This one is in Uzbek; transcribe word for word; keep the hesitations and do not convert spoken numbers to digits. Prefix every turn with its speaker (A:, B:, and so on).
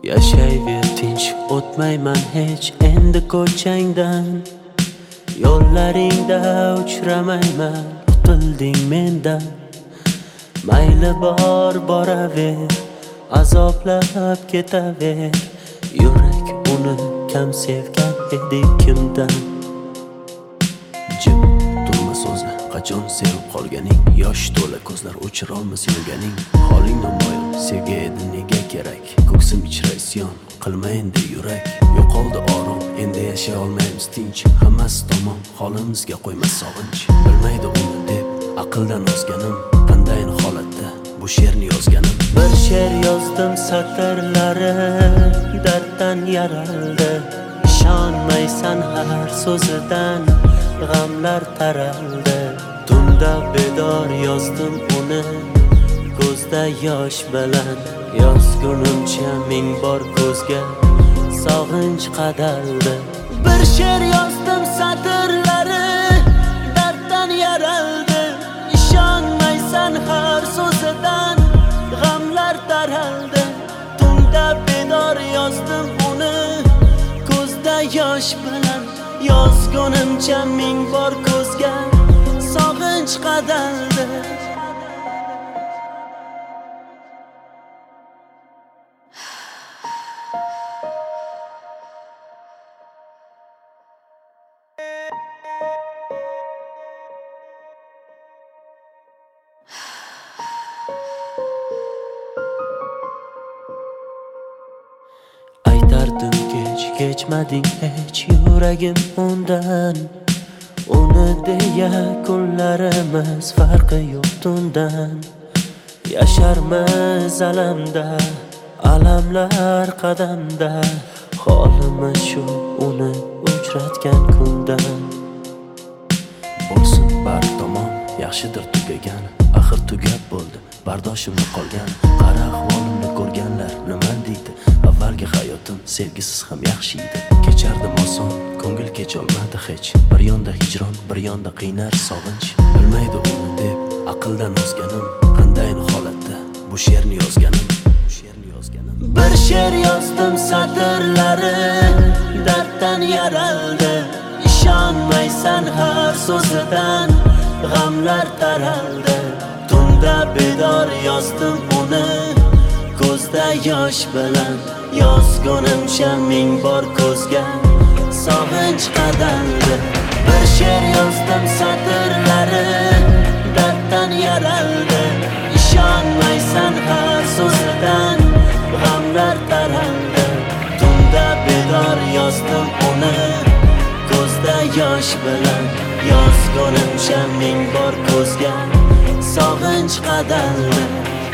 A: Yashayver tinch, o'tmayman hech endi ko'changdan. Yo'llaringda uchramayman, qutilding mendan. Mayli bor boraver, azoblab ketaver. Yurak uni kam sevgan edi kimdan. Jim turma so'zla, qachon sevib qolganing. Yosh to'la ko'zlar o'chirolmas yurganing. Holing namoyon, sevgi edi nega kerak. Ko'ksim ichra isyon, qilma endi yurak. Yo'qoldi orom, endi yashay olmaymiz tinch. Hammasi tamom, holimizga qo'ymas sog'inch. Bilmaydi uni deb aqldan ozganim. Qandayin holatda bu she'rni yozganim. Bir she'r yozdim satrlari darddan yaraldi. Ishonmaysan har so'zidan g'amlar taraldi. Tunda bedor yozdim uni ko'zda yosh bilan. Yozgunimcha ming bor ko'zga sog'inch qadaldi. Bir she'r yozdim satrlari darddan yaraldi. Ishonmaysan har so'zidan g'amlar taraldi. Tunda bedor yozdim uni ko'zda yosh bilan. Yozgunimcha ming bor ko'zga sog'inch qadaldi. Aytardim kech, kechmading hech yuragim undan. Uni deya kunlarimiz farqi yo'q tundan. Yasharmiz alamda, alamlar qadamda. Holimiz shu uni uchratgan kundan. Bo'lsin bar tomon, yaxshidir tugagan. Axir tugab bo'ldi, bardoshimni qolgan. Qara ahvolimni ko'rganlar nima deydi? Avvalgi hayotim sevgisiz ham yaxshi edi. Kechardim oson, ko'ngil kecholmadi hech. Bir yonda hijron, bir yonda qiynar sog'inch. Bilmaydi uni deb aqldan ozganim. Qandayin holatda bu she'rni yozganim. Bu she'rni yozganim. Bir she'r yozdim satrlari darddan yaraldi. Ishonmaysan har so'zidan g'amlar taraldi. Tunda bedor yozdim uni ko'zda yosh bilan. Yozgunimcha ming bor ko'zga sog'inch qadaldi. Bir she'r yozdim satrlari darddan yaraldi. Ishonmaysan har so'zidan g'amlar taraldi. Tunda bedor yozdim uni ko'zda yosh bilan. Yozgunimcha ming bor ko'zga sog'inch qadaldi.